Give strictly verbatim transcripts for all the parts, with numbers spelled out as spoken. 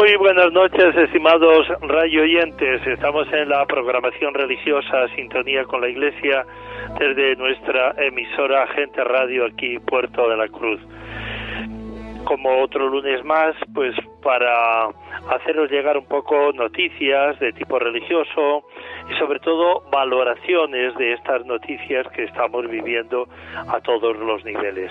Muy buenas noches, estimados radio oyentes. Estamos en la programación religiosa Sintonía con la Iglesia desde nuestra emisora Gente Radio aquí, Puerto de la Cruz. Como otro lunes más, pues para haceros llegar un poco noticias de tipo religioso y sobre todo valoraciones de estas noticias que estamos viviendo a todos los niveles.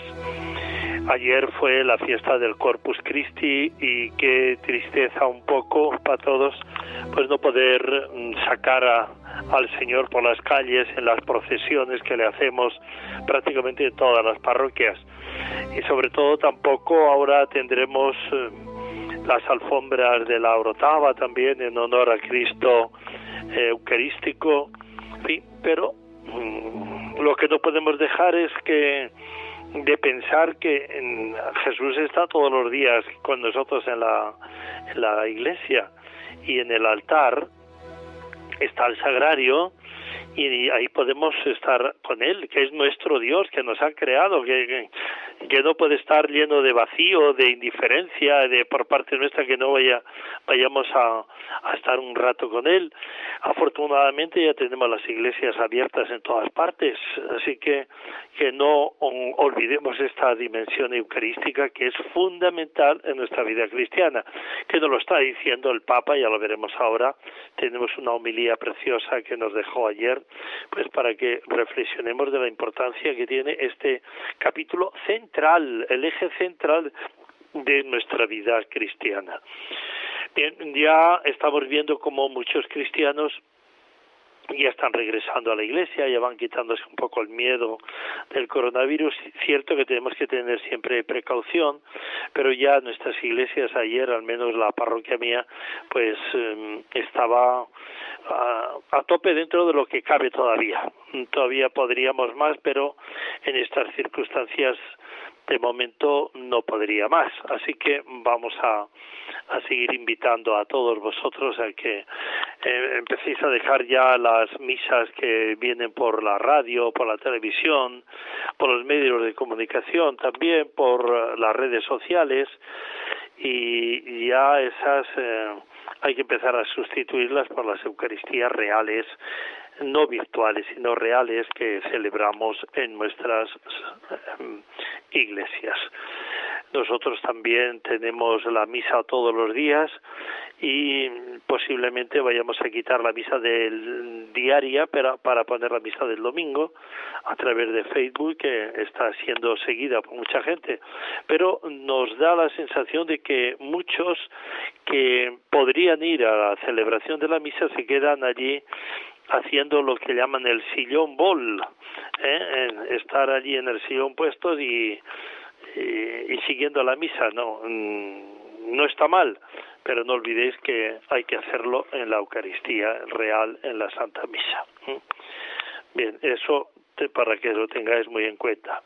Ayer fue la fiesta del Corpus Christi y qué tristeza un poco para todos pues no poder sacar a, al Señor por las calles en las procesiones que le hacemos prácticamente en todas las parroquias. Y sobre todo tampoco ahora tendremos eh, las alfombras de la Orotava también en honor a Cristo eh, Eucarístico, en fin, pero mmm, lo que no podemos dejar es que de pensar que en, Jesús está todos los días con nosotros en la, en la iglesia, y en el altar está el sagrario y ahí podemos estar con Él, que es nuestro Dios, que nos ha creado, que, que, que no puede estar lleno de vacío, de indiferencia, de por parte nuestra que no vaya vayamos a, a estar un rato con Él. Afortunadamente ya tenemos las iglesias abiertas en todas partes, así que que no olvidemos esta dimensión eucarística que es fundamental en nuestra vida cristiana, que nos lo está diciendo el Papa, ya lo veremos ahora. Tenemos una homilía preciosa que nos dejó ayer, pues para que reflexionemos de la importancia que tiene este capítulo central, el eje central de nuestra vida cristiana. Bien, ya estamos viendo cómo muchos cristianos ya están regresando a la iglesia, ya van quitándose un poco el miedo del coronavirus. Cierto que tenemos que tener siempre precaución, pero ya nuestras iglesias ayer, al menos la parroquia mía, pues eh, estaba a, a tope dentro de lo que cabe todavía. Todavía podríamos más, pero en estas circunstancias de momento no podría más, así que vamos a, a seguir invitando a todos vosotros a que eh, empecéis a dejar ya las misas que vienen por la radio, por la televisión, por los medios de comunicación, también por las redes sociales, y ya esas eh, hay que empezar a sustituirlas por las Eucaristías reales, no virtuales, sino reales, que celebramos en nuestras eh, iglesias. Nosotros también tenemos la misa todos los días y posiblemente vayamos a quitar la misa del diaria para, para poner la misa del domingo a través de Facebook, que está siendo seguida por mucha gente, pero nos da la sensación de que muchos que podrían ir a la celebración de la misa se quedan allí haciendo lo que llaman el sillón bol, ¿eh? Estar allí en el sillón puestos y, y, y siguiendo la misa. No, no está mal, pero no olvidéis que hay que hacerlo en la Eucaristía real, en la Santa Misa. Bien, eso te, para que lo tengáis muy en cuenta.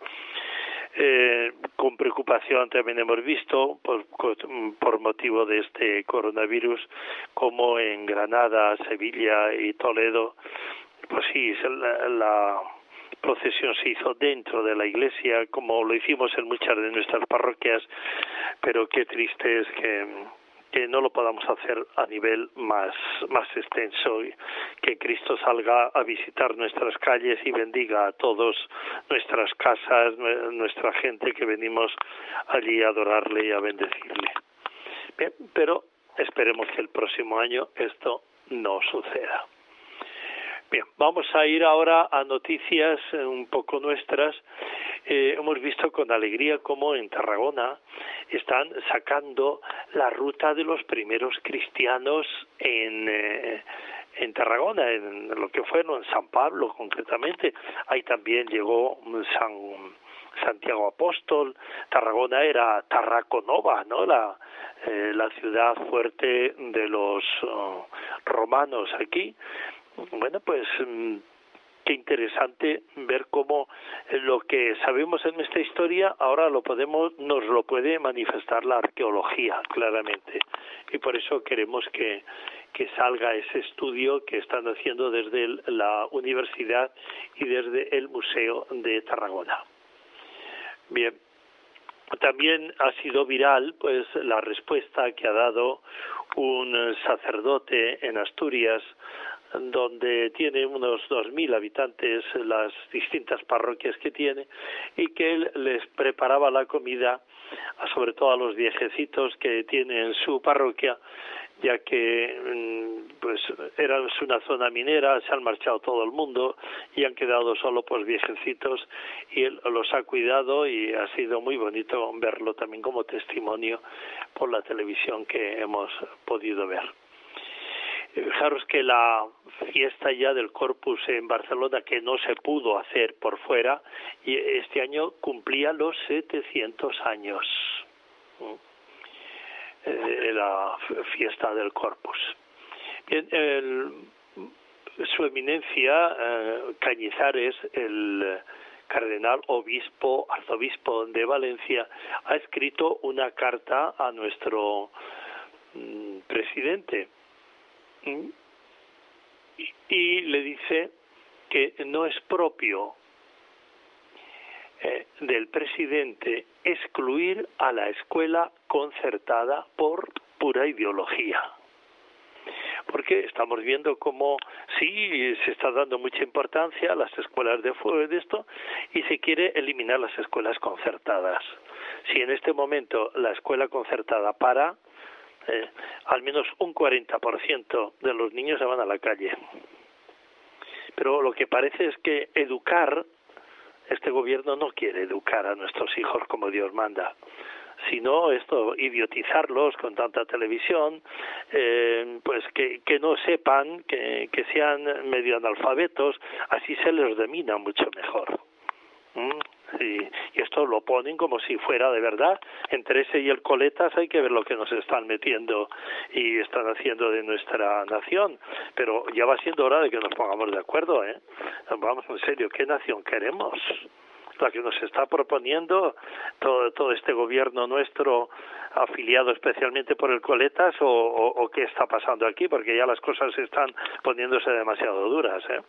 Eh, con preocupación también hemos visto, por, por motivo de este coronavirus, como en Granada, Sevilla y Toledo, pues sí, la, la procesión se hizo dentro de la iglesia, como lo hicimos en muchas de nuestras parroquias, pero qué triste es que que no lo podamos hacer a nivel más, más extenso, que Cristo salga a visitar nuestras calles y bendiga a todos, nuestras casas, nuestra gente que venimos allí a adorarle y a bendecirle. Bien, pero esperemos que el próximo año esto no suceda. Bien, vamos a ir ahora a noticias un poco nuestras. Eh, hemos visto con alegría cómo en Tarragona están sacando la ruta de los primeros cristianos en, eh, en Tarragona, en lo que fueron, en San Pablo concretamente. Ahí también llegó San Santiago Apóstol. Tarragona era Tarraconova, ¿no? La, eh, la ciudad fuerte de los uh, romanos aquí. Bueno, pues qué interesante ver cómo lo que sabemos en nuestra historia ahora lo podemos, nos lo puede manifestar la arqueología claramente, y por eso queremos que, que salga ese estudio que están haciendo desde el, la universidad y desde el Museo de Tarragona. Bien, También ha sido viral pues la respuesta que ha dado un sacerdote en Asturias, donde tiene unos dos mil habitantes las distintas parroquias que tiene, y que él les preparaba la comida, sobre todo a los viejecitos que tiene en su parroquia, ya que pues era una zona minera, se han marchado todo el mundo y han quedado solo pues viejecitos, y él los ha cuidado, y ha sido muy bonito verlo también como testimonio por la televisión que hemos podido ver. Fijaros que la fiesta ya del Corpus en Barcelona, que no se pudo hacer por fuera, y este año cumplía los setecientos años. Eh, la fiesta del Corpus. Bien, el, su eminencia eh, Cañizares, el cardenal obispo, arzobispo de Valencia, ha escrito una carta a nuestro mm, presidente mm, y, y le dice que no es propio Eh, del presidente excluir a la escuela concertada por pura ideología. Porque estamos viendo cómo sí se está dando mucha importancia a las escuelas de fuego de esto, y se quiere eliminar las escuelas concertadas. Si en este momento la escuela concertada para, eh, al menos un cuarenta por ciento de los niños se van a la calle. Pero lo que parece es que educar, este gobierno no quiere educar a nuestros hijos como Dios manda, sino esto, idiotizarlos con tanta televisión, eh, pues que, que no sepan, que, que sean medio analfabetos, así se les domina mucho mejor. ¿Mm? Y, y esto lo ponen como si fuera de verdad. Entre ese y el Coletas hay que ver lo que nos están metiendo y están haciendo de nuestra nación, pero ya va siendo hora de que nos pongamos de acuerdo, ¿eh? Vamos, en serio, ¿qué nación queremos? La que nos está proponiendo todo, todo este gobierno nuestro, afiliado especialmente por el Coletas, o, o, o qué está pasando aquí, porque ya las cosas están poniéndose demasiado duras, ¿eh?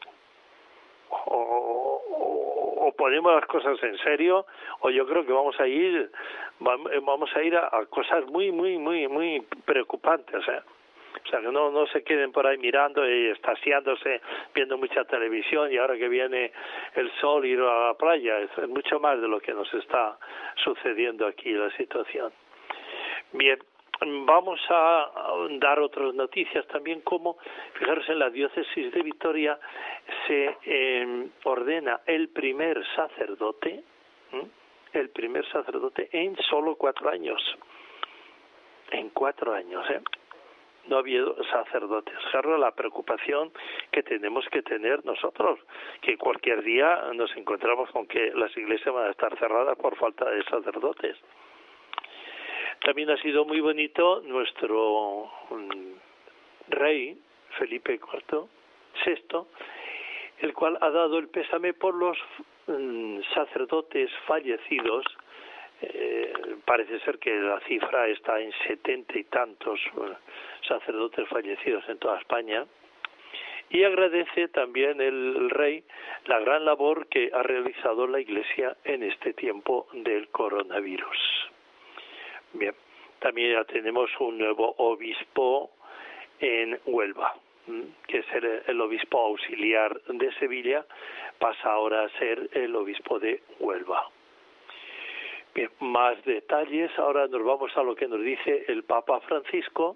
O, o, o ponemos las cosas en serio, o yo creo que vamos a ir vamos a ir a, a cosas muy muy muy muy preocupantes, ¿eh? O sea, que no no se queden por ahí mirando y extasiándose viendo mucha televisión, y ahora que viene el sol ir a la playa. Es mucho más de lo que nos está sucediendo aquí la situación. Bien, vamos a dar otras noticias también, como fijaros, en la diócesis de Vitoria se eh, ordena el primer sacerdote, ¿eh? el primer sacerdote en solo cuatro años, en cuatro años, ¿eh? No ha habido sacerdotes. Fijaros la preocupación que tenemos que tener nosotros, que cualquier día nos encontramos con que las iglesias van a estar cerradas por falta de sacerdotes. También ha sido muy bonito nuestro um, rey, Felipe cuarto, sexto, el cual ha dado el pésame por los um, sacerdotes fallecidos. Eh, parece ser que la cifra está en setenta y tantos uh, sacerdotes fallecidos en toda España. Y agradece también el, el rey la gran labor que ha realizado la Iglesia en este tiempo del coronavirus. Bien, también ya tenemos un nuevo obispo en Huelva, que es el, el obispo auxiliar de Sevilla, pasa ahora a ser el obispo de Huelva. Bien, más detalles. Ahora nos vamos a lo que nos dice el Papa Francisco,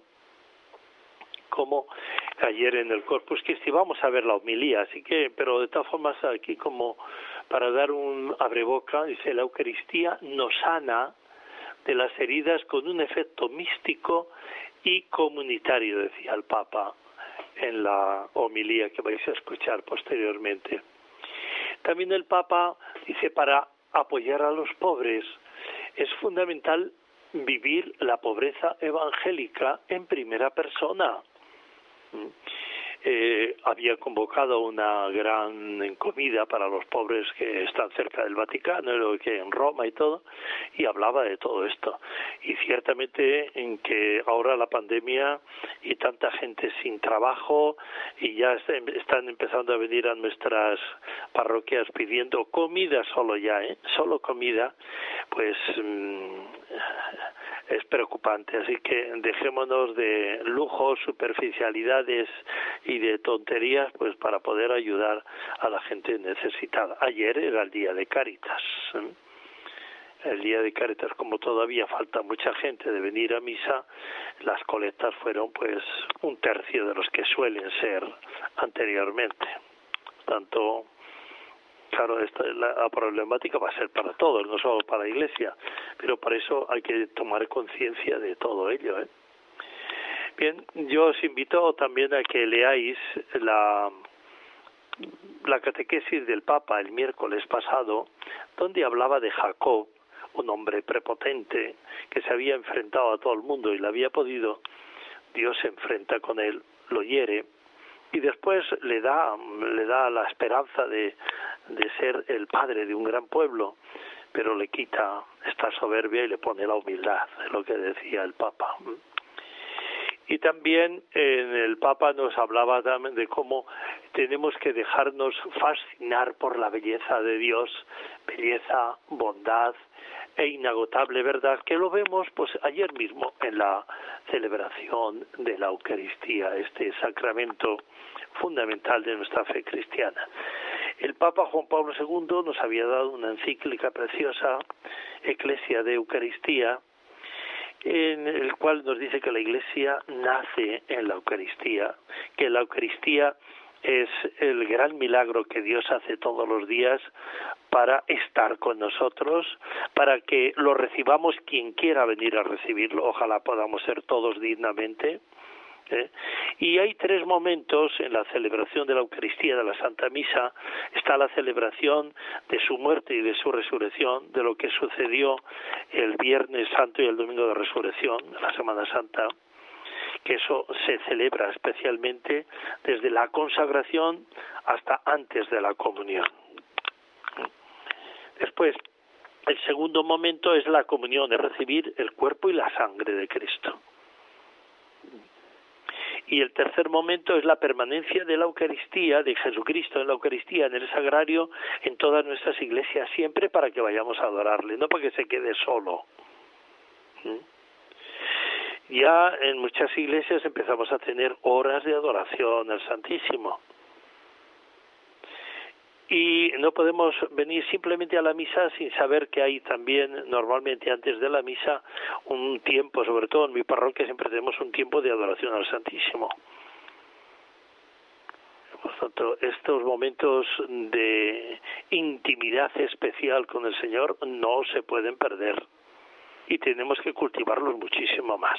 como ayer en el Corpus Christi. Vamos a ver la homilía, así que, pero de todas formas aquí como para dar un abreboca, dice: la Eucaristía nos sana de las heridas con un efecto místico y comunitario, decía el Papa en la homilía que vais a escuchar posteriormente. También el Papa dice: para apoyar a los pobres es fundamental vivir la pobreza evangélica en primera persona. eh, había convocado una gran comida para los pobres que están cerca del Vaticano, que en Roma y todo, y hablaba de todo esto. Y ciertamente en que ahora la pandemia y tanta gente sin trabajo, y ya están empezando a venir a nuestras parroquias pidiendo comida solo ya, ¿eh? Solo comida, pues mmm, es preocupante. Así que dejémonos de lujos, superficialidades y de tonterías, pues para poder ayudar a la gente necesitada. Ayer era el día de Cáritas, ¿eh? El día de Cáritas, como todavía falta mucha gente de venir a misa, las colectas fueron pues un tercio de los que suelen ser anteriormente. Tanto, claro, esta, la, la problemática va a ser para todos, no solo para la Iglesia, pero por eso hay que tomar conciencia de todo ello, ¿eh? Bien, yo os invito también a que leáis la, la catequesis del Papa el miércoles pasado, donde hablaba de Jacob, un hombre prepotente que se había enfrentado a todo el mundo y le había podido. Dios se enfrenta con él, lo hiere y después le da le da la esperanza de, de ser el padre de un gran pueblo, pero le quita esta soberbia y le pone la humildad, es lo que decía el Papa. Y también en el Papa nos hablaba también de cómo tenemos que dejarnos fascinar por la belleza de Dios, belleza, bondad e inagotable verdad, que lo vemos pues ayer mismo en la celebración de la Eucaristía, este sacramento fundamental de nuestra fe cristiana. El Papa Juan Pablo segundo nos había dado una encíclica preciosa, Ecclesia de Eucaristía, en el cual nos dice que la Iglesia nace en la Eucaristía, que la Eucaristía es el gran milagro que Dios hace todos los días para estar con nosotros, para que lo recibamos quien quiera venir a recibirlo, ojalá podamos ser todos dignamente. ¿Eh? Y hay tres momentos en la celebración de la Eucaristía, de la Santa Misa. Está la celebración de su muerte y de su resurrección, de lo que sucedió el Viernes Santo y el Domingo de Resurrección, la Semana Santa, que eso se celebra especialmente desde la consagración hasta antes de la comunión. Después, el segundo momento es la comunión, es recibir el cuerpo y la sangre de Cristo. Y el tercer momento es la permanencia de la Eucaristía, de Jesucristo en la Eucaristía, en el sagrario, en todas nuestras iglesias, siempre para que vayamos a adorarle, no para que se quede solo. ¿Mm? Ya en muchas iglesias empezamos a tener horas de adoración al Santísimo. Y no podemos venir simplemente a la misa sin saber que hay también, normalmente antes de la misa, un tiempo, sobre todo en mi parroquia siempre tenemos un tiempo de adoración al Santísimo. Por tanto, estos momentos de intimidad especial con el Señor no se pueden perder y tenemos que cultivarlos muchísimo más.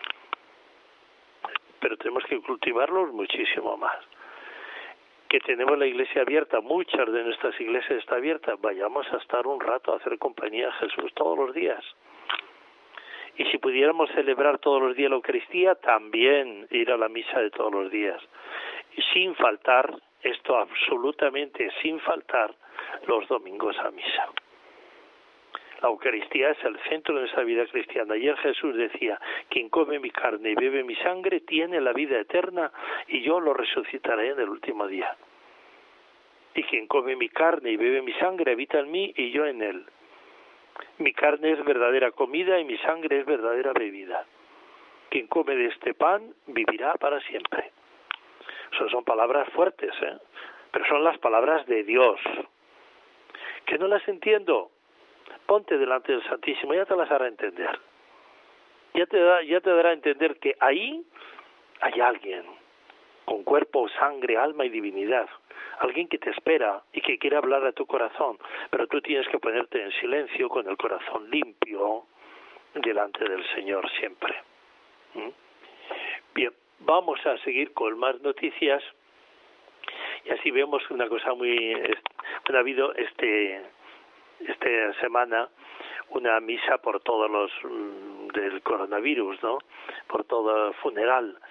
Pero tenemos que cultivarlos muchísimo más. Que tenemos la iglesia abierta, muchas de nuestras iglesias están abiertas, vayamos a estar un rato a hacer compañía a Jesús todos los días. Y si pudiéramos celebrar todos los días la Eucaristía, también ir a la misa de todos los días. Y sin faltar, esto absolutamente sin faltar, los domingos a misa. La Eucaristía es el centro de nuestra vida cristiana. Ayer Jesús decía, quien come mi carne y bebe mi sangre tiene la vida eterna y yo lo resucitaré en el último día. Y quien come mi carne y bebe mi sangre habita en mí y yo en él. Mi carne es verdadera comida y mi sangre es verdadera bebida. Quien come de este pan vivirá para siempre. Eso son palabras fuertes, ¿eh? Pero son las palabras de Dios. ¿Que no las entiendo? Ponte delante del Santísimo, ya te las hará entender. Ya te, da, ya te dará a entender que ahí hay alguien con cuerpo, sangre, alma y divinidad. Alguien que te espera y que quiere hablar a tu corazón. Pero tú tienes que ponerte en silencio con el corazón limpio delante del Señor siempre. ¿Mm? Bien, vamos a seguir con más noticias. Y así vemos una cosa muy... Ha habido este... esta semana una misa por todos los mm, del coronavirus, ¿no? Por todo funeral.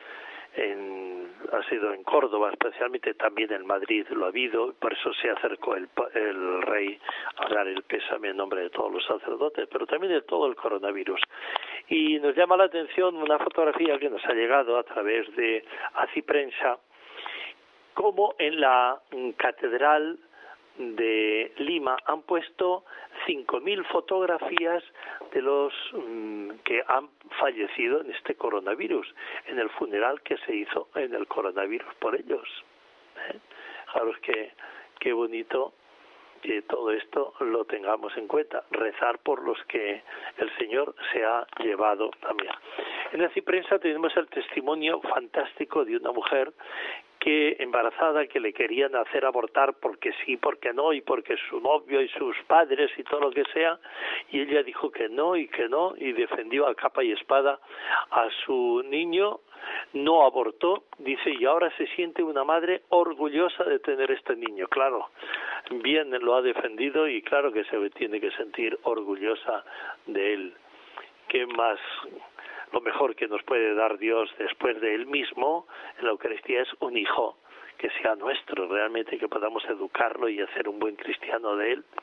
en, ha sido en Córdoba, especialmente también en Madrid lo ha habido, por eso se acercó el, el rey a dar el pésame en nombre de todos los sacerdotes, pero también de todo el coronavirus. Y nos llama la atención una fotografía que nos ha llegado a través de Aciprensa, como en la catedral de Lima han puesto cinco mil fotografías de los mmm, que han fallecido en este coronavirus, en el funeral que se hizo en el coronavirus por ellos. ¿Eh? Fijaros que qué bonito que todo esto lo tengamos en cuenta, rezar por los que el Señor se ha llevado también. En la Ciprensa tenemos el testimonio fantástico de una mujer que embarazada, que le querían hacer abortar porque sí, porque no, y porque su novio y sus padres y todo lo que sea, y ella dijo que no y que no, y defendió a capa y espada a su niño, no abortó, dice, y ahora se siente una madre orgullosa de tener este niño. Claro, bien lo ha defendido y claro que se tiene que sentir orgullosa de él. ¿Qué más? Lo mejor que nos puede dar Dios después de Él mismo en la Eucaristía es un hijo que sea nuestro, realmente que podamos educarlo y hacer un buen cristiano de Él.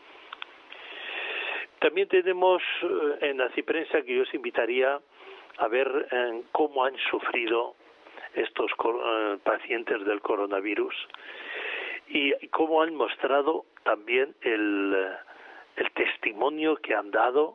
También tenemos en la Ciprensa que yo os invitaría a ver eh, cómo han sufrido estos eh, pacientes del coronavirus y cómo han mostrado también el, el testimonio que han dado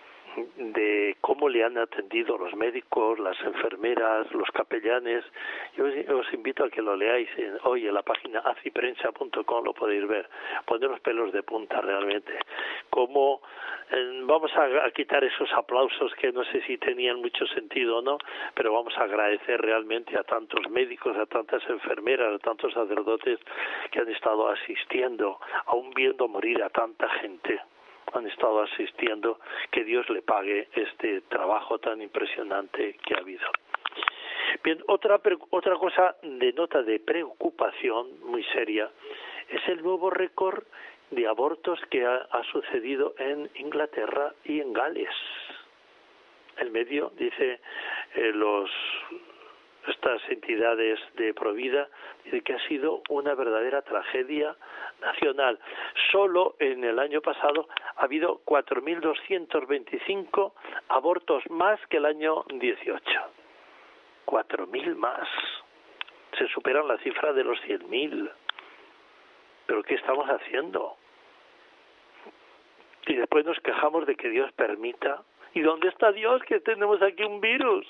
de cómo le han atendido los médicos, las enfermeras, los capellanes. Yo os invito a que lo leáis en, hoy en la página aciprensa punto com, lo podéis ver, poner los pelos de punta realmente. Cómo eh, vamos a, a quitar esos aplausos que no sé si tenían mucho sentido o no, pero vamos a agradecer realmente a tantos médicos, a tantas enfermeras, a tantos sacerdotes que han estado asistiendo, aún viendo morir a tanta gente. Han estado asistiendo, que Dios le pague este trabajo tan impresionante que ha habido. Bien, otra otra cosa de nota de preocupación muy seria es el nuevo récord de abortos que ha, ha sucedido en Inglaterra y en Gales. El medio dice eh, los estas entidades de Provida, dice que ha sido una verdadera tragedia nacional. Solo en el año pasado ha habido cuatro mil doscientos veinticinco abortos más que el año dieciocho. cuatro mil más. Se superan la cifra de los cien mil. ¿Pero qué estamos haciendo? Y después nos quejamos de que Dios permita. ¿Y dónde está Dios, que tenemos aquí un virus?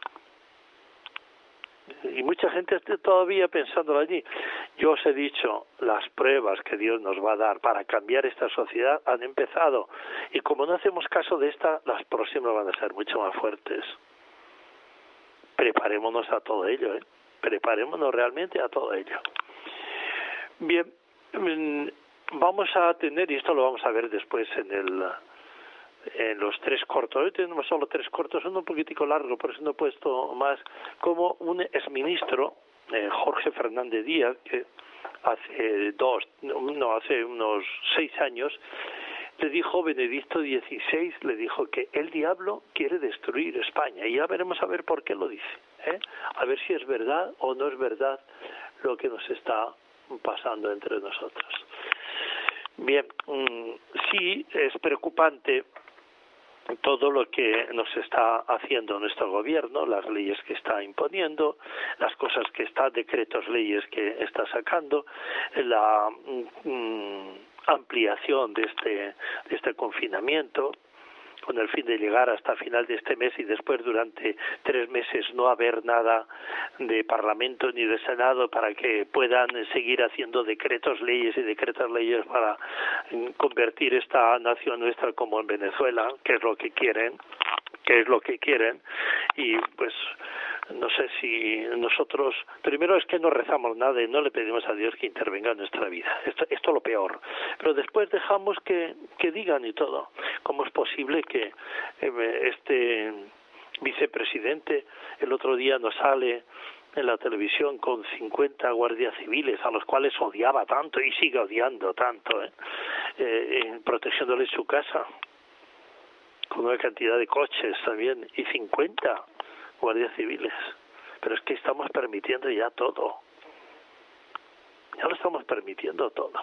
Y mucha gente está todavía pensándolo allí. Yo os he dicho, las pruebas que Dios nos va a dar para cambiar esta sociedad han empezado. Y como no hacemos caso de esta, las próximas van a ser mucho más fuertes. Preparémonos a todo ello, ¿eh? Preparémonos realmente a todo ello. Bien, vamos a tener, y esto lo vamos a ver después en el... en los tres cortos. Hoy tenemos solo tres cortos, uno un poquitico largo, por eso no he puesto más, como un exministro, eh, Jorge Fernández Díaz, que hace dos, no, hace unos seis años, le dijo Benedicto dieciséis, le dijo que el diablo quiere destruir España, y ya veremos a ver por qué lo dice, ¿eh? A ver si es verdad o no es verdad lo que nos está pasando entre nosotros. Bien, mmm, sí es preocupante todo lo que nos está haciendo nuestro gobierno, las leyes que está imponiendo, las cosas que está, decretos, leyes que está sacando, la mm, ampliación de este, de este confinamiento, con el fin de llegar hasta final de este mes y después durante tres meses no haber nada de Parlamento ni de Senado para que puedan seguir haciendo decretos, leyes y decretos, leyes para convertir esta nación nuestra como en Venezuela, que es lo que quieren, que es lo que quieren, y pues no sé si nosotros, primero es que no rezamos nada y no le pedimos a Dios que intervenga en nuestra vida, esto esto es lo peor, pero después dejamos que, que digan y todo. ¿Cómo es posible que eh, este vicepresidente el otro día nos sale en la televisión con cincuenta guardias civiles a los cuales odiaba tanto y sigue odiando tanto, eh, eh, protegiéndoles su casa, con una cantidad de coches también, y cincuenta guardias civiles? pero es que estamos permitiendo ya todo. Ya lo estamos permitiendo todo.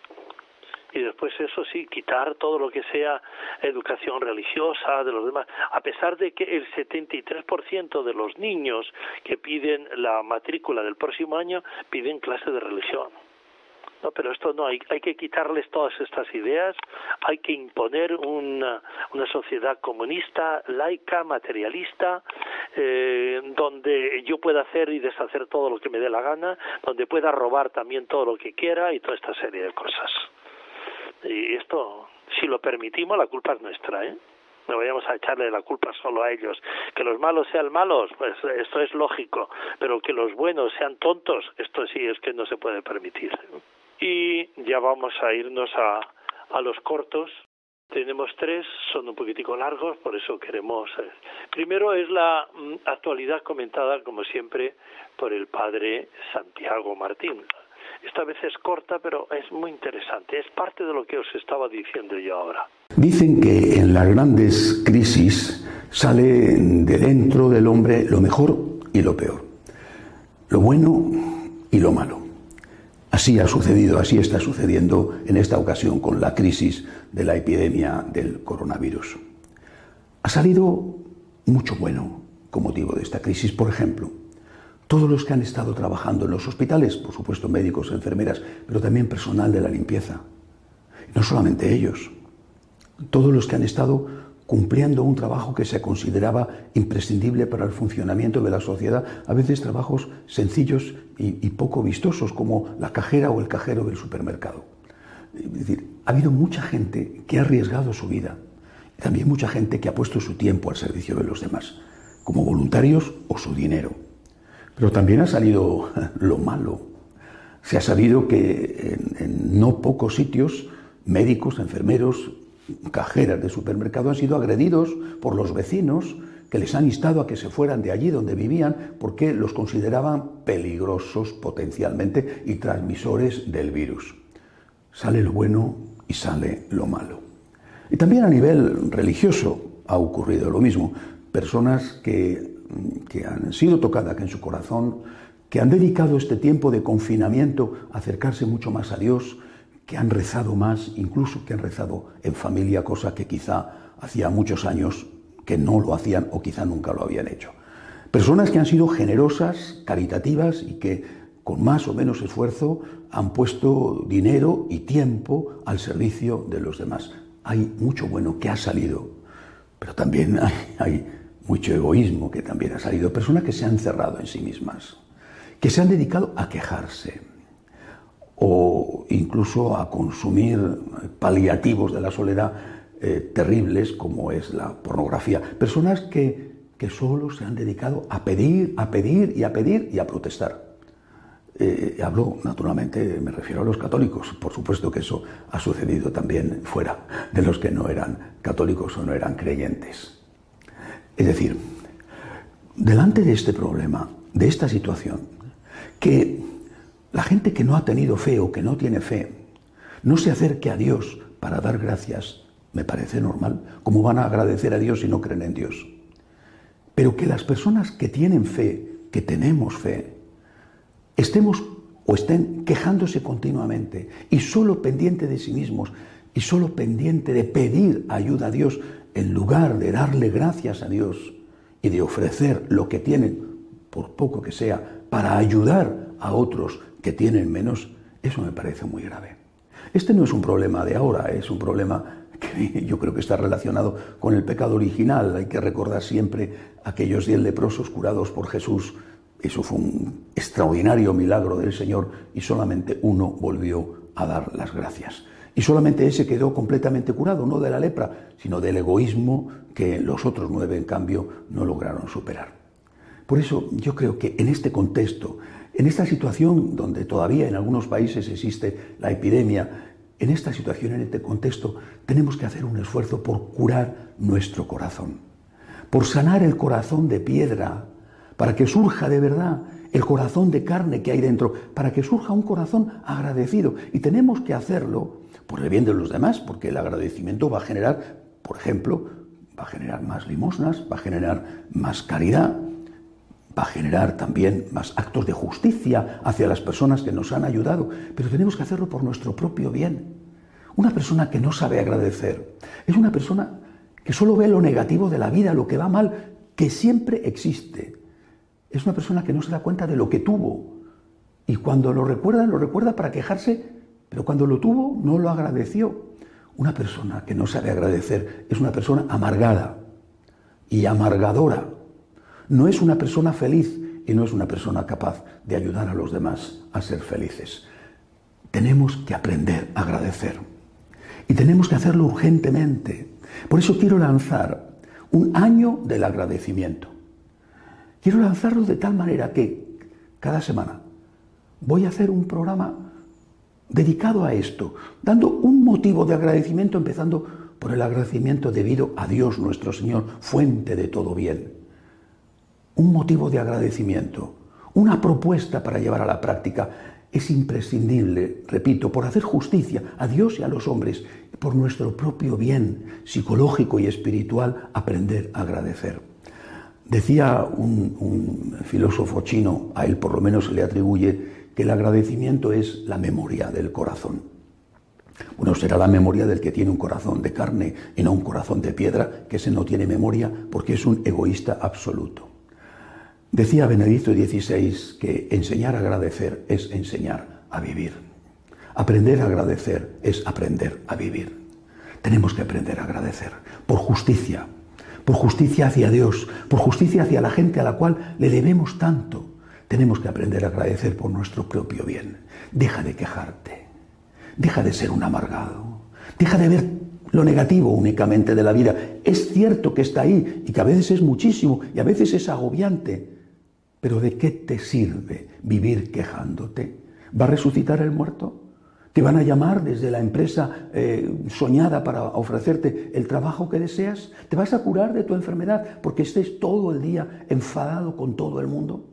Y después eso sí, quitar todo lo que sea educación religiosa de los demás, a pesar de que el setenta y tres por ciento de los niños que piden la matrícula del próximo año piden clase de religión. No, pero esto no, hay, hay que quitarles todas estas ideas, hay que imponer una, una sociedad comunista, laica, materialista, eh, donde yo pueda hacer y deshacer todo lo que me dé la gana, donde pueda robar también todo lo que quiera y toda esta serie de cosas. Y esto, si lo permitimos, la culpa es nuestra, ¿eh? No vayamos a echarle la culpa solo a ellos. Que los malos sean malos, pues esto es lógico, pero que los buenos sean tontos, esto sí es que no se puede permitir. Y ya vamos a irnos a, a los cortos. Tenemos tres, son un poquitico largos, por eso queremos... Eh. Primero es la mm, actualidad comentada, como siempre, por el padre Santiago Martín. Esta vez es corta, pero es muy interesante. Es parte de lo que os estaba diciendo yo ahora. Dicen que en las grandes crisis sale de dentro del hombre lo mejor y lo peor, lo bueno y lo malo. Así ha sucedido, así está sucediendo en esta ocasión con la crisis de la epidemia del coronavirus. Ha salido mucho bueno con motivo de esta crisis. Por ejemplo, todos los que han estado trabajando en los hospitales, por supuesto médicos, enfermeras, pero también personal de la limpieza. No solamente ellos, todos los que han estado cumpliendo un trabajo que se consideraba imprescindible para el funcionamiento de la sociedad, a veces trabajos sencillos y, y poco vistosos, como la cajera o el cajero del supermercado. Es decir, ha habido mucha gente que ha arriesgado su vida, y también mucha gente que ha puesto su tiempo al servicio de los demás, como voluntarios o su dinero. Pero también ha salido lo malo. Se ha sabido que en, en no pocos sitios, médicos, enfermeros, cajeras de supermercado han sido agredidos por los vecinos que les han instado a que se fueran de allí donde vivían porque los consideraban peligrosos potencialmente y transmisores del virus. Sale lo bueno y sale lo malo. Y también a nivel religioso ha ocurrido lo mismo. Personas que, que han sido tocadas en su corazón, que han dedicado este tiempo de confinamiento a acercarse mucho más a Dios, que han rezado más, incluso que han rezado en familia, cosa que quizá hacía muchos años que no lo hacían o quizá nunca lo habían hecho. Personas que han sido generosas, caritativas y que con más o menos esfuerzo han puesto dinero y tiempo al servicio de los demás. Hay mucho bueno que ha salido, pero también hay, hay mucho egoísmo que también ha salido. Personas que se han cerrado en sí mismas, que se han dedicado a quejarse, o incluso a consumir paliativos de la soledad eh, terribles como es la pornografía. Personas que, que solo se han dedicado a pedir, a pedir y a pedir y a protestar. Eh, hablo, naturalmente, me refiero a los católicos. Por supuesto que eso ha sucedido también fuera de los que no eran católicos o no eran creyentes. Es decir, delante de este problema, de esta situación, que la gente que no ha tenido fe o que no tiene fe no se acerque a Dios para dar gracias, me parece normal. ¿Cómo van a agradecer a Dios si no creen en Dios? Pero que las personas que tienen fe, que tenemos fe, estemos o estén quejándose continuamente y solo pendiente de sí mismos y solo pendiente de pedir ayuda a Dios en lugar de darle gracias a Dios y de ofrecer lo que tienen, por poco que sea, para ayudar a otros que tienen menos, eso me parece muy grave. Este no es un problema de ahora, es un problema que yo creo que está relacionado con el pecado original. Hay que recordar siempre aquellos diez leprosos curados por Jesús. Eso fue un extraordinario milagro del Señor y solamente uno volvió a dar las gracias. Y solamente ese quedó completamente curado, no de la lepra, sino del egoísmo que los otros nueve, en cambio, no lograron superar. Por eso yo creo que en este contexto, en esta situación donde todavía en algunos países existe la epidemia, en esta situación, en este contexto, tenemos que hacer un esfuerzo por curar nuestro corazón, por sanar el corazón de piedra, para que surja de verdad el corazón de carne que hay dentro, para que surja un corazón agradecido. Y tenemos que hacerlo por el bien de los demás, porque el agradecimiento va a generar, por ejemplo, va a generar más limosnas, va a generar más caridad, va a generar también más actos de justicia hacia las personas que nos han ayudado, pero tenemos que hacerlo por nuestro propio bien. Una persona que no sabe agradecer es una persona que solo ve lo negativo de la vida, lo que va mal, que siempre existe. Es una persona que no se da cuenta de lo que tuvo y cuando lo recuerda, lo recuerda para quejarse, pero cuando lo tuvo no lo agradeció. Una persona que no sabe agradecer es una persona amargada y amargadora. No es una persona feliz y no es una persona capaz de ayudar a los demás a ser felices. Tenemos que aprender a agradecer y tenemos que hacerlo urgentemente. Por eso quiero lanzar un año del agradecimiento. Quiero lanzarlo de tal manera que cada semana voy a hacer un programa dedicado a esto, dando un motivo de agradecimiento, empezando por el agradecimiento debido a Dios nuestro Señor, fuente de todo bien. Un motivo de agradecimiento, una propuesta para llevar a la práctica. Es imprescindible, repito, por hacer justicia a Dios y a los hombres, por nuestro propio bien psicológico y espiritual, aprender a agradecer. Decía un, un filósofo chino, a él por lo menos se le atribuye, que el agradecimiento es la memoria del corazón. Bueno, será la memoria del que tiene un corazón de carne y no un corazón de piedra, que ese no tiene memoria porque es un egoísta absoluto. Decía Benedicto dieciséis que enseñar a agradecer es enseñar a vivir. Aprender a agradecer es aprender a vivir. Tenemos que aprender a agradecer por justicia, por justicia hacia Dios, por justicia hacia la gente a la cual le debemos tanto. Tenemos que aprender a agradecer por nuestro propio bien. Deja de quejarte, deja de ser un amargado, deja de ver lo negativo únicamente de la vida. Es cierto que está ahí y que a veces es muchísimo y a veces es agobiante. Pero ¿de qué te sirve vivir quejándote? ¿Va a resucitar el muerto? ¿Te van a llamar desde la empresa eh, soñada para ofrecerte el trabajo que deseas? ¿Te vas a curar de tu enfermedad porque estés todo el día enfadado con todo el mundo?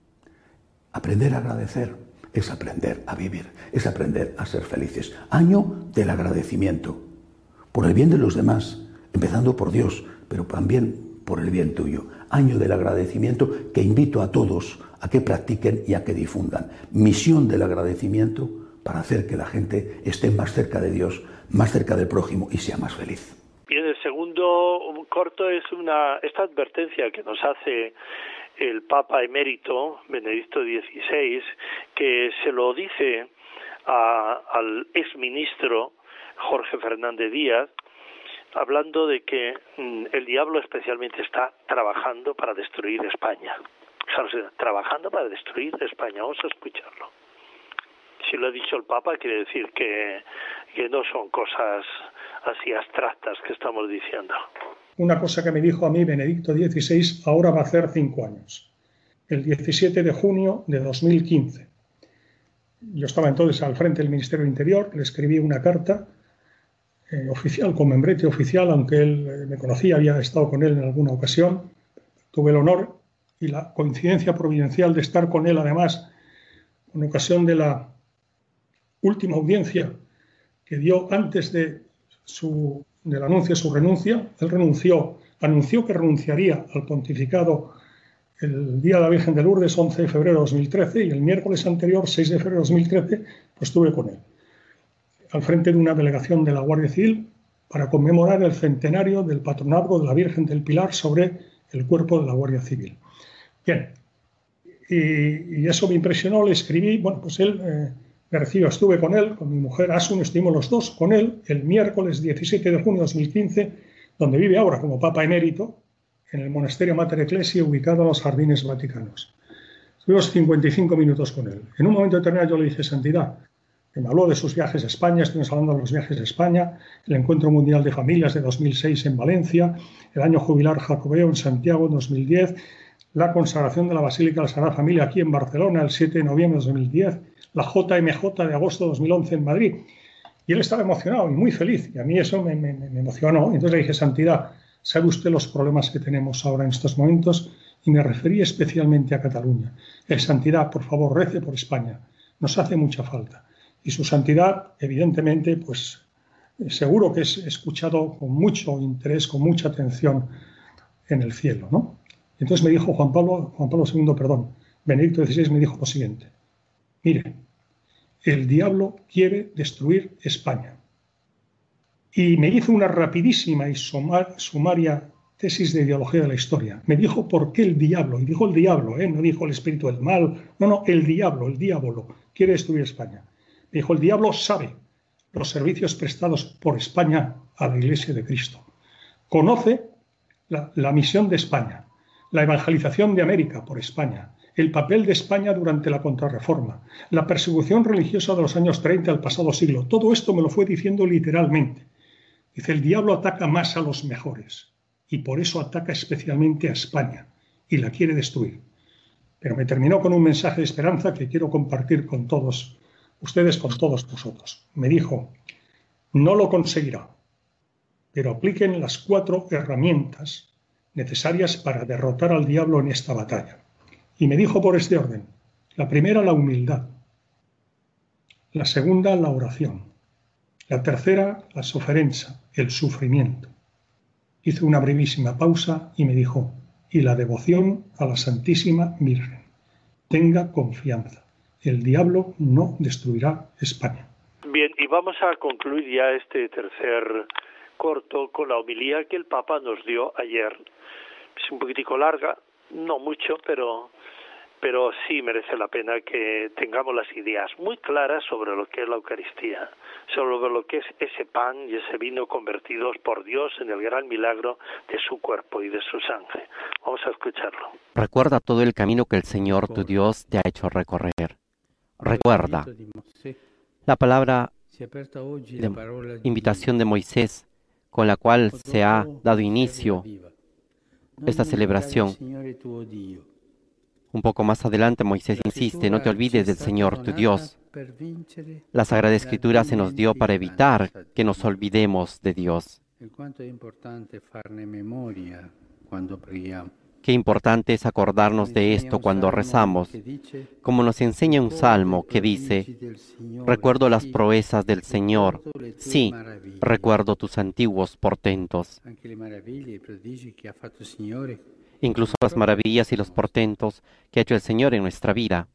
Aprender a agradecer es aprender a vivir, es aprender a ser felices. Año del agradecimiento, por el bien de los demás, empezando por Dios, pero también por el bien tuyo. Año del agradecimiento que invito a todos a que practiquen y a que difundan. Misión del agradecimiento para hacer que la gente esté más cerca de Dios, más cerca del prójimo y sea más feliz. Bien, el segundo corto es una esta advertencia que nos hace el Papa emérito Benedicto dieciséis, que se lo dice a, al exministro Jorge Fernández Díaz, hablando de que mm, el diablo especialmente está trabajando para destruir España. O sea, trabajando para destruir España. Vamos a escucharlo. Si lo ha dicho el Papa, quiere decir que, que no son cosas así abstractas que estamos diciendo. Una cosa que me dijo a mí Benedicto dieciséis ahora va a hacer cinco años. El diecisiete de junio de dos mil quince. Yo estaba entonces al frente del Ministerio del Interior, le escribí una carta Eh, oficial, con membrete oficial, aunque él eh, me conocía, había estado con él en alguna ocasión. Tuve el honor y la coincidencia providencial de estar con él, además, en ocasión de la última audiencia que dio antes de su, del anuncio de su renuncia. Él renunció, anunció que renunciaría al pontificado el día de la Virgen de Lourdes, once de febrero de dos mil trece, y el miércoles anterior, seis de febrero de dos mil trece, pues estuve con él al frente de una delegación de la Guardia Civil para conmemorar el centenario del patronazgo de la Virgen del Pilar sobre el cuerpo de la Guardia Civil. Bien, y, y eso me impresionó, le escribí, bueno, pues él eh, me recibió, estuve con él, con mi mujer Asun, estuvimos los dos con él el miércoles diecisiete de junio de dos mil quince, donde vive ahora como Papa emérito, en el monasterio Mater Ecclesiae, ubicado en los Jardines Vaticanos. Estuvimos cincuenta y cinco minutos con él. En un momento determinado yo le dije, Santidad, que me habló de sus viajes a España, estuvimos hablando de los viajes a España, el Encuentro Mundial de Familias de dos mil seis en Valencia, el año jubilar jacobeo en Santiago en dos mil diez, la consagración de la Basílica de la Sagrada Familia aquí en Barcelona el siete de noviembre de dos mil diez, la J M J de agosto de dos mil once en Madrid. Y él estaba emocionado y muy feliz, y a mí eso me, me, me emocionó. Entonces le dije, Santidad, ¿sabe usted los problemas que tenemos ahora en estos momentos? Y me referí especialmente a Cataluña. Eh, Santidad, por favor, rece por España. Nos hace mucha falta. Y su santidad, evidentemente, pues seguro que es escuchado con mucho interés, con mucha atención en el cielo, ¿no? Entonces me dijo Juan Pablo, Juan Pablo segundo, perdón, Benedicto dieciséis me dijo lo siguiente: mire, el diablo quiere destruir España. Y me hizo una rapidísima y sumaria tesis de ideología de la historia. Me dijo por qué el diablo, y dijo el diablo, ¿eh? No dijo el espíritu del mal, no, no, el diablo, el diablo quiere destruir España. Me dijo, el diablo sabe los servicios prestados por España a la Iglesia de Cristo. Conoce la, la misión de España, la evangelización de América por España, el papel de España durante la Contrarreforma, la persecución religiosa de los años treinta al pasado siglo. Todo esto me lo fue diciendo literalmente. Dice, el diablo ataca más a los mejores y por eso ataca especialmente a España y la quiere destruir. Pero me terminó con un mensaje de esperanza que quiero compartir con todos ustedes, con todos vosotros. Me dijo, no lo conseguirá, pero apliquen las cuatro herramientas necesarias para derrotar al diablo en esta batalla. Y me dijo por este orden: la primera, la humildad; la segunda, la oración; la tercera, la sofferenza, el sufrimiento. Hizo una brevísima pausa y me dijo, y la devoción a la Santísima Virgen. Tenga confianza, el diablo no destruirá España. Bien, y vamos a concluir ya este tercer corto con la homilía que el Papa nos dio ayer. Es un poquitico larga, no mucho, pero, pero sí merece la pena que tengamos las ideas muy claras sobre lo que es la Eucaristía, sobre lo que es ese pan y ese vino convertidos por Dios en el gran milagro de su cuerpo y de su sangre. Vamos a escucharlo. Recuerda todo el camino que el Señor tu Dios te ha hecho recorrer. Recuerda la palabra de invitación de Moisés, con la cual se ha dado inicio esta celebración. Un poco más adelante Moisés insiste, no te olvides del Señor tu Dios. La Sagrada Escritura se nos dio para evitar que nos olvidemos de Dios. Qué importante es acordarnos de esto cuando rezamos, como nos enseña un salmo que dice, recuerdo las proezas del Señor, sí, recuerdo tus antiguos portentos. Incluso las maravillas y los portentos que ha hecho el Señor en nuestra vida.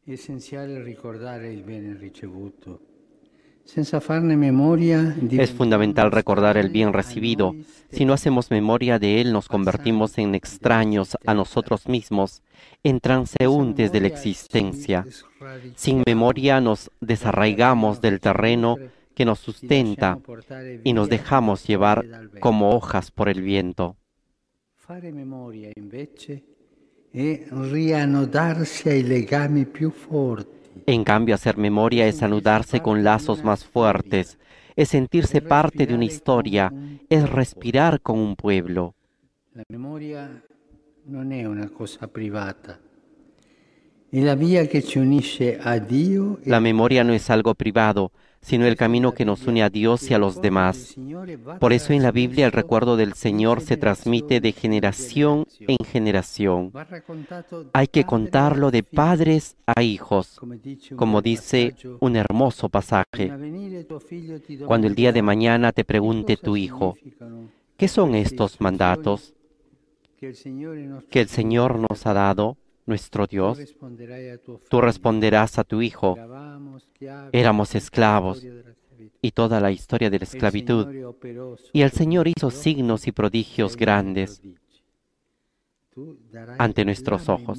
Es fundamental recordar el bien recibido. Si no hacemos memoria de él, nos convertimos en extraños a nosotros mismos, en transeúntes de la existencia. Sin memoria nos desarraigamos del terreno que nos sustenta y nos dejamos llevar como hojas por el viento. Fare memoria invece è riannodarsi ai legami più forti. En cambio, hacer memoria es anudarse con lazos más fuertes, es sentirse parte de una historia, es respirar con un pueblo. La memoria non è una cosa privata. È la via che ci unisce a Dio. La memoria no es algo privado, sino el camino que nos une a Dios y a los demás. Por eso en la Biblia el recuerdo del Señor se transmite de generación en generación. Hay que contarlo de padres a hijos, como dice un hermoso pasaje. Cuando el día de mañana te pregunte tu hijo, ¿qué son estos mandatos que el Señor nos ha dado, nuestro Dios? Tú responderás a tu hijo, éramos esclavos, y toda la historia de la esclavitud. Y el Señor hizo signos y prodigios grandes ante nuestros ojos.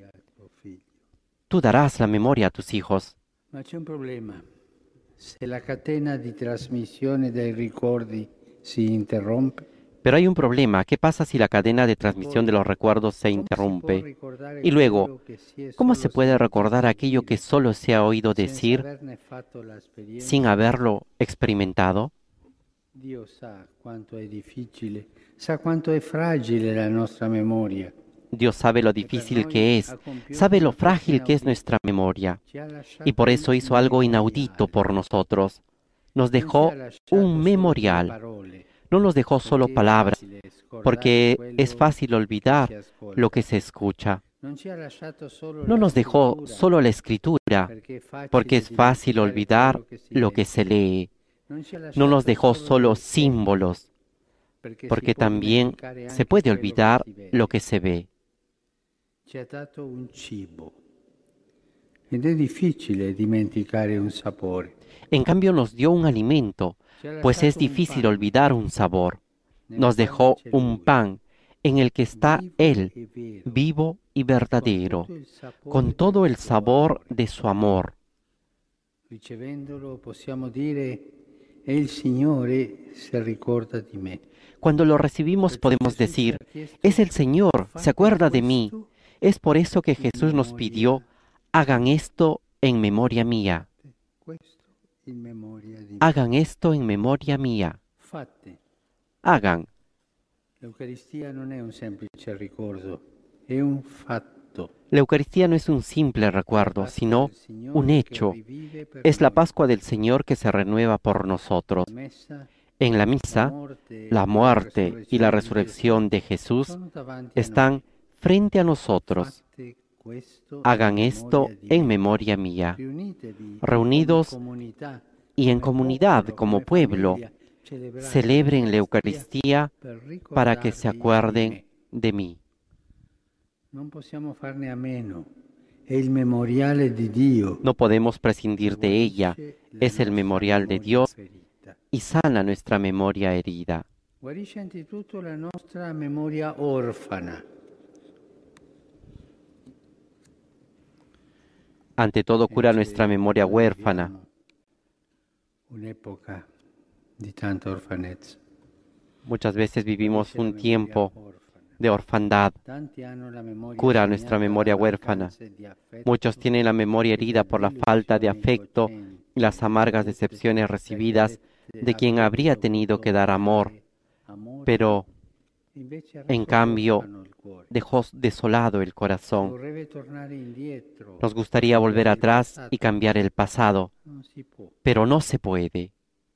Tú darás la memoria a tus hijos. Ma c'è un problema. Se la catena di trasmissione dei ricordi si interrompe. Pero hay un problema. ¿Qué pasa si la cadena de transmisión de los recuerdos se interrumpe? Y luego, ¿cómo se puede recordar aquello que solo se ha oído decir sin haberlo experimentado? Dios sa cuánto es difícil, sa cuánto es frágil la nuestra memoria. Dios sabe lo difícil que es, sabe lo frágil que es nuestra memoria. Y por eso hizo algo inaudito por nosotros. Nos dejó un memorial. No nos dejó solo palabras, porque es fácil olvidar lo que se escucha. No nos dejó solo la escritura, porque es fácil olvidar lo que se lee. No nos dejó solo símbolos, porque también se puede olvidar lo que se ve. ci ha dato un cibo ed è difficile dimenticare un sapore. En cambio nos dio un alimento, pues es difícil olvidar un sabor. Nos dejó un pan en el que está Él, vivo y verdadero, con todo el sabor de su amor. Ricevendolo possiamo dire, e il Signore si ricorda di me. Cuando lo recibimos podemos decir, es el Señor, se acuerda de mí. Es por eso que Jesús nos pidió, hagan esto en memoria mía. Hagan esto en memoria mía. Hagan. La Eucaristía non è un semplice ricordo, è un fatto. La Eucaristía no es un simple recuerdo, sino un hecho. Es la Pascua del Señor que se renueva por nosotros. En la misa, la muerte y la resurrección de Jesús están frente a nosotros. Hagan esto en memoria mía. Reunidos y en comunidad como pueblo, celebren la Eucaristía para que se acuerden de mí. Non possiamo farne a meno. È il memoriale di Dio. No podemos prescindir de ella. Es el memorial de Dios y sana nuestra memoria herida. Guarisce anzitutto la nostra memoria orfana. Ante todo cura nuestra memoria huérfana. Un'epoca di tanta orfanezza. Muchas veces vivimos un tiempo de orfandad. Cura nuestra memoria huérfana. Muchos tienen la memoria herida por la falta de afecto y las amargas decepciones recibidas de quien habría tenido que dar amor, pero en cambio dejó desolado el corazón. Nos gustaría volver atrás y cambiar el pasado, pero no se puede.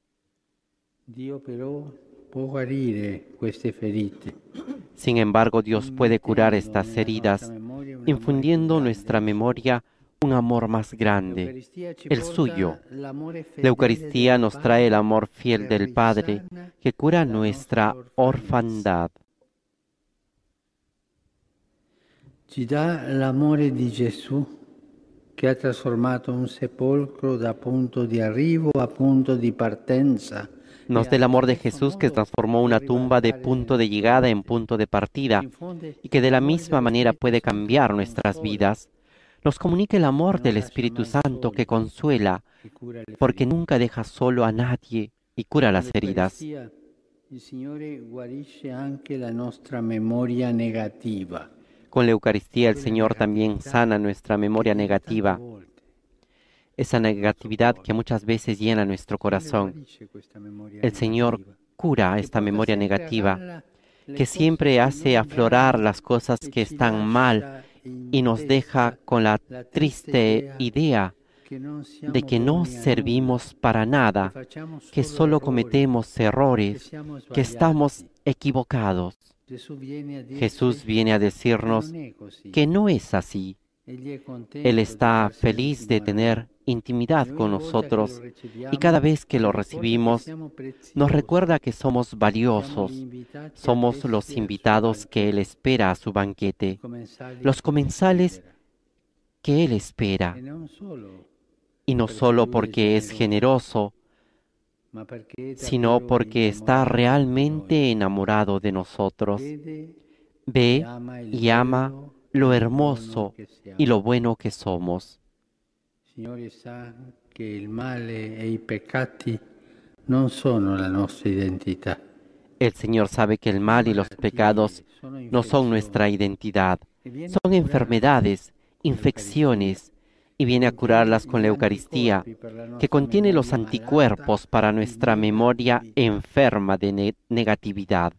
Sin embargo, Dios puede curar estas heridas, infundiendo en nuestra memoria un amor más grande, el suyo. La Eucaristía nos trae el amor fiel del Padre que cura nuestra orfandad. Ci dà l'amore di Gesù che ha trasformato un sepolcro da punto di arrivo a punto di partenza. Nos da el amor de Jesús que transformó una tumba de punto de llegada en punto de partida y que de la misma manera puede cambiar nuestras vidas. Nos comunica el amor del Espíritu Santo que consuela porque nunca deja solo a nadie y cura las heridas. Il Signore guarisce anche la nostra memoria negativa. Con la Eucaristía el Señor también sana nuestra memoria negativa, esa negatividad que muchas veces llena nuestro corazón. El Señor cura esta memoria negativa que siempre hace aflorar las cosas que están mal y nos deja con la triste idea de que no servimos para nada, que solo cometemos errores, que estamos equivocados. Jesús viene a decirnos que no es así. Él está feliz de tener intimidad con nosotros y cada vez que lo recibimos nos recuerda que somos valiosos, somos los invitados que Él espera a su banquete, los comensales que Él espera, y no solo porque es generoso, sino porque está realmente enamorado de nosotros. Ve y ama lo hermoso y lo bueno que somos. Signore sa che il male e i peccati non sono la nostra identità. El Señor sabe que el mal y los pecados no son nuestra identidad, son enfermedades, infecciones, y viene a curarlas con la Eucaristía, que contiene los anticuerpos para nuestra memoria enferma de ne- negatividad.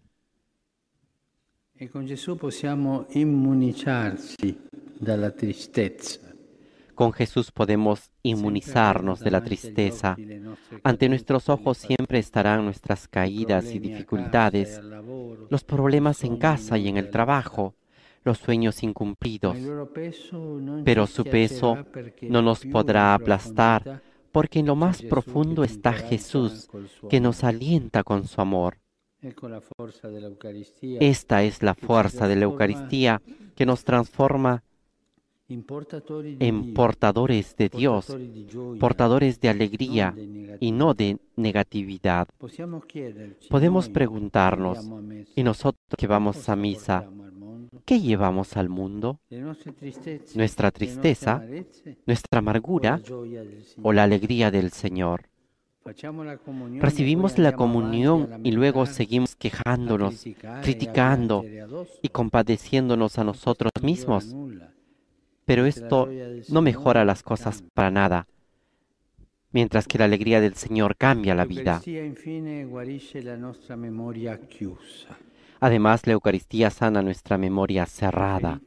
E con Gesù possiamo immunizzarci dalla tristezza. Con Jesús podemos inmunizarnos de la tristeza. Ante nuestros ojos siempre estarán nuestras caídas y dificultades, los problemas en casa y en el trabajo, los sueños incumplidos, pero su peso no nos podrá aplastar, porque en lo más profundo está Jesús, que nos alienta con su amor. Esta es la fuerza de la Eucaristía que nos transforma en portadores de Dios, portadores de alegría y no de negatividad. Podemos preguntarnos, ¿y nosotros que vamos a misa, qué llevamos al mundo? ¿Nuestra tristeza, nuestra amargura o la alegría del Señor? Recibimos la comunión y luego seguimos quejándonos, criticando y compadeciéndonos a nosotros mismos. Pero esto no mejora las cosas para nada, mientras que la alegría del Señor cambia la vida. Además, la Eucaristía sana nuestra memoria cerrada.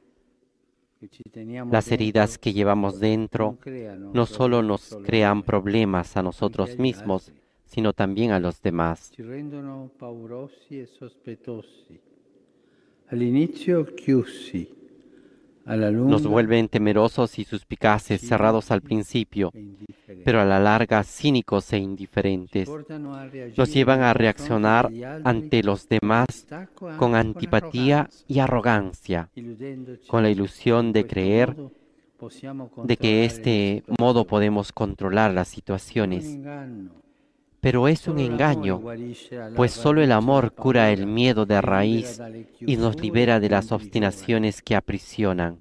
Las heridas que llevamos dentro no solo nos crean problemas a nosotros mismos, sino también a los demás. Nos vuelven temerosos y suspicaces, cerrados al principio, pero a la larga cínicos e indiferentes. Nos llevan a reaccionar ante los demás con antipatía y arrogancia, con la ilusión de creer de que de este modo podemos controlar las situaciones. Pero es un engaño, pues solo el amor cura el miedo de raíz y nos libera de las obstinaciones que aprisionan.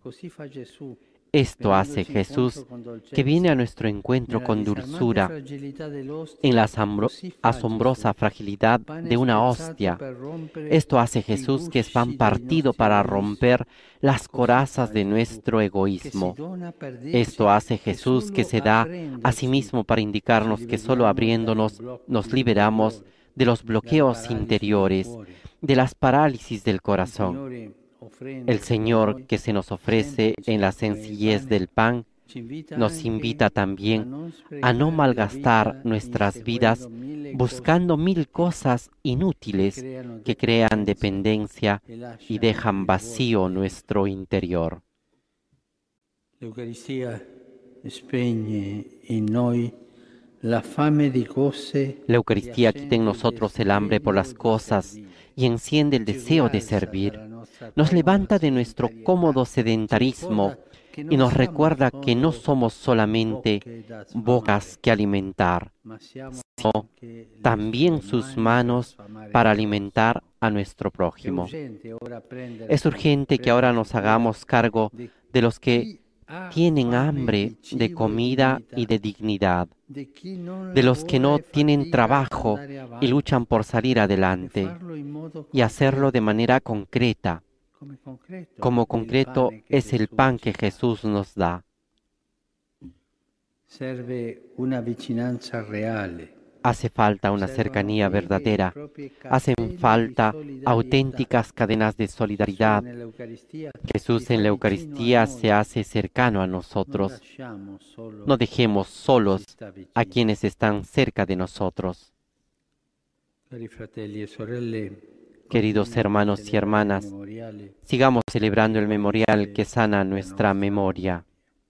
Esto hace Jesús, que viene a nuestro encuentro con dulzura, en la asombrosa fragilidad de una hostia. Esto hace Jesús, que es pan partido para romper las corazas de nuestro egoísmo. Esto hace Jesús, que se da a sí mismo para indicarnos que solo abriéndonos nos liberamos de los bloqueos interiores, de las parálisis del corazón. El Señor, que se nos ofrece en la sencillez del pan, nos invita también a no malgastar nuestras vidas buscando mil cosas inútiles que crean dependencia y dejan vacío nuestro interior. La Eucaristía spegne en noi la fame di cose. La Eucaristía quita en nosotros el hambre por las cosas y enciende el deseo de servir. Nos levanta de nuestro cómodo sedentarismo y nos recuerda que no somos solamente bocas que alimentar, sino también sus manos para alimentar a nuestro prójimo. Es urgente que ahora nos hagamos cargo de los que tienen hambre de comida y de dignidad, de los que no tienen trabajo y luchan por salir adelante, y hacerlo de manera concreta, como concreto es el pan que Jesús nos da. Hace falta una cercanía verdadera, hacen falta auténticas cadenas de solidaridad. Jesús en la Eucaristía se hace cercano a nosotros. No dejemos solos a quienes están cerca de nosotros. Queridos hermanos y hermanas, sigamos celebrando el memorial que sana nuestra memoria.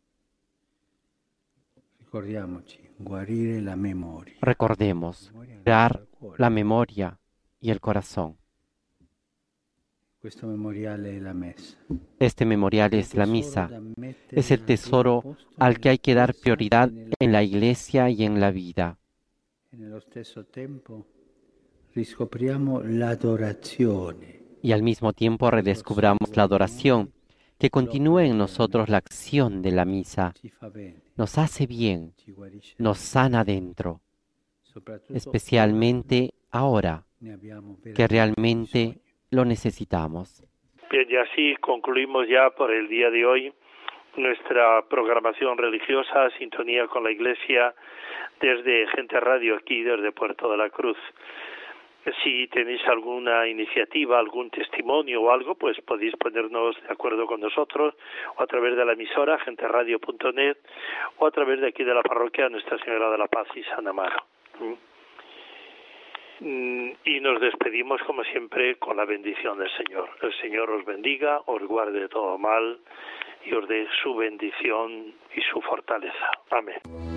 Recordemos, curar la memoria y el corazón. Este memorial es la misa, es el tesoro al que hay que dar prioridad en la Iglesia y en la vida. Y al mismo tiempo redescubramos la adoración, que continúe en nosotros la acción de la misa. Nos hace bien, nos sana dentro, especialmente ahora, que realmente lo necesitamos. Bien, y así concluimos ya por el día de hoy nuestra programación religiosa, sintonía con la Iglesia, desde Gente Radio, aquí desde Puerto de la Cruz. Si tenéis alguna iniciativa, algún testimonio o algo, pues podéis ponernos de acuerdo con nosotros, o a través de la emisora gente radio punto net, o a través de aquí de la parroquia Nuestra Señora de la Paz y San Amaro. Y nos despedimos, como siempre, con la bendición del Señor. El Señor os bendiga, os guarde de todo mal y os dé su bendición y su fortaleza. Amén.